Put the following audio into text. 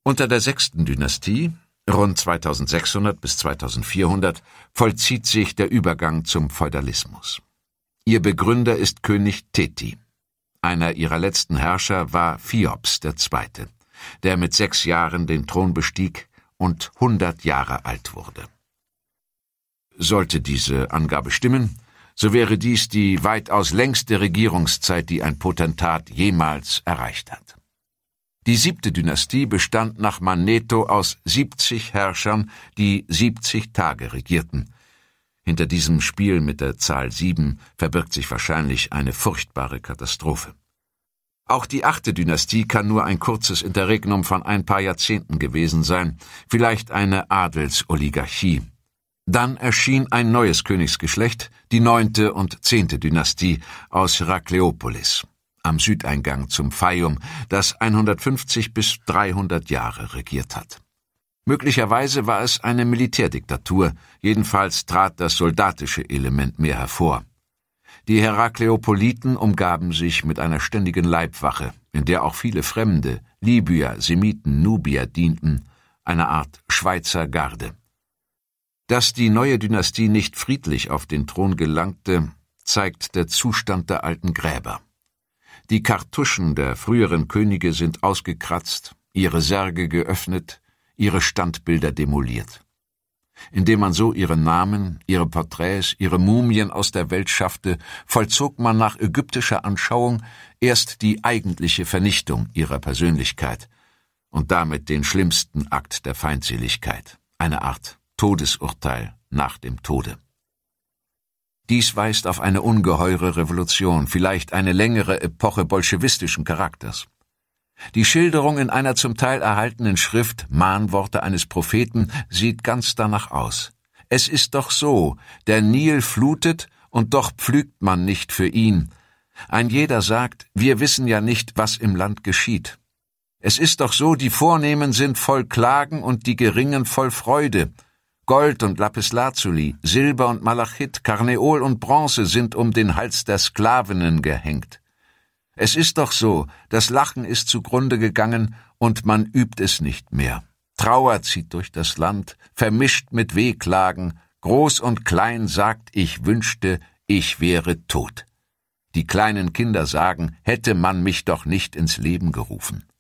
Unter der 6. Dynastie, rund 2600 bis 2400, vollzieht sich der Übergang zum Feudalismus. Ihr Begründer ist König Teti. Einer ihrer letzten Herrscher war Phiops II., der mit 6 Jahren den Thron bestieg und 100 Jahre alt wurde. Sollte diese Angabe stimmen, so wäre dies die weitaus längste Regierungszeit, die ein Potentat jemals erreicht hat. Die 7. Dynastie bestand nach Manetho aus 70 Herrschern, die 70 Tage regierten. Hinter diesem Spiel mit der Zahl 7 verbirgt sich wahrscheinlich eine furchtbare Katastrophe. Auch die 8. Dynastie kann nur ein kurzes Interregnum von ein paar Jahrzehnten gewesen sein, vielleicht eine Adelsoligarchie. Dann erschien ein neues Königsgeschlecht, die 9. und 10. Dynastie aus Herakleopolis, am Südeingang zum Fayum, das 150 bis 300 Jahre regiert hat. Möglicherweise war es eine Militärdiktatur, jedenfalls trat das soldatische Element mehr hervor. Die Herakleopoliten umgaben sich mit einer ständigen Leibwache, in der auch viele Fremde, Libyer, Semiten, Nubier dienten, eine Art Schweizer Garde. Dass die neue Dynastie nicht friedlich auf den Thron gelangte, zeigt der Zustand der alten Gräber. Die Kartuschen der früheren Könige sind ausgekratzt, ihre Särge geöffnet, ihre Standbilder demoliert. Indem man so ihre Namen, ihre Porträts, ihre Mumien aus der Welt schaffte, vollzog man nach ägyptischer Anschauung erst die eigentliche Vernichtung ihrer Persönlichkeit und damit den schlimmsten Akt der Feindseligkeit, eine Art Todesurteil nach dem Tode. Dies weist auf eine ungeheure Revolution, vielleicht eine längere Epoche bolschewistischen Charakters. Die Schilderung in einer zum Teil erhaltenen Schrift, Mahnworte eines Propheten, sieht ganz danach aus. Es ist doch so, der Nil flutet, und doch pflügt man nicht für ihn. Ein jeder sagt, wir wissen ja nicht, was im Land geschieht. Es ist doch so, die Vornehmen sind voll Klagen und die Geringen voll Freude. Gold und Lapislazuli, Silber und Malachit, Karneol und Bronze sind um den Hals der Sklavinnen gehängt. Es ist doch so, das Lachen ist zugrunde gegangen und man übt es nicht mehr. Trauer zieht durch das Land, vermischt mit Wehklagen, groß und klein sagt, ich wünschte, ich wäre tot. Die kleinen Kinder sagen, hätte man mich doch nicht ins Leben gerufen.